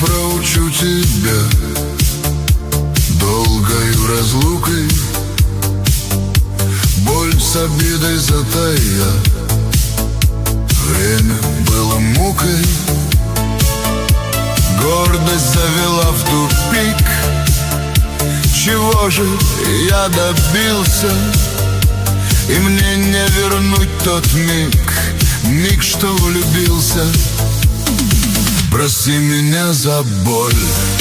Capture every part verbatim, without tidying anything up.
проучу тебя долгою разлукой. Боль с обидой затая, время было мукой. Гордость завела в тупик. Чего же я добился? И мне не вернуть тот миг, миг, что влюбился. Прости меня за боль,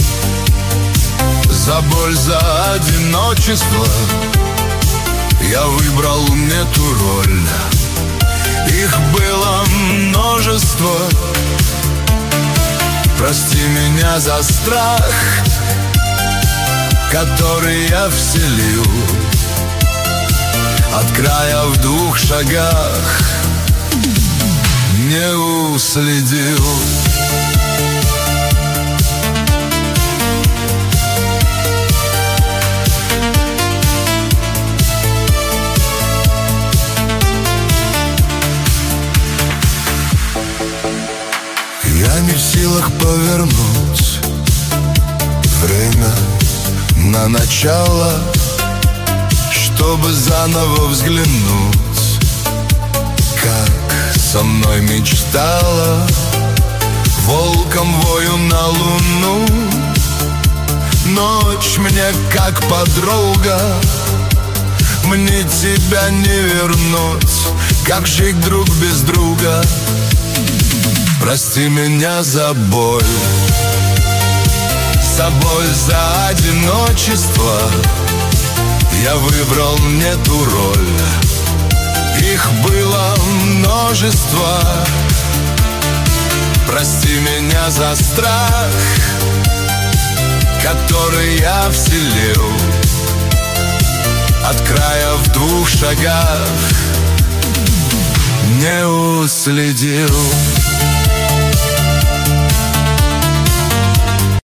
за боль, за одиночество. Я выбрал не ту роль, их было множество. Прости меня за страх, который я вселил. От края в двух шагах не уследил. Я не в силах повернуть время на начало, чтобы заново взглянуть, как со мной мечтала. Волком вою на луну, ночь мне как подруга. Мне тебя не вернуть, как жить друг без друга. Прости меня за боль, за боль, за одиночество. Я выбрал не ту роль, их было множество. Прости меня за страх, который я вселил. От края в двух шагах не уследил.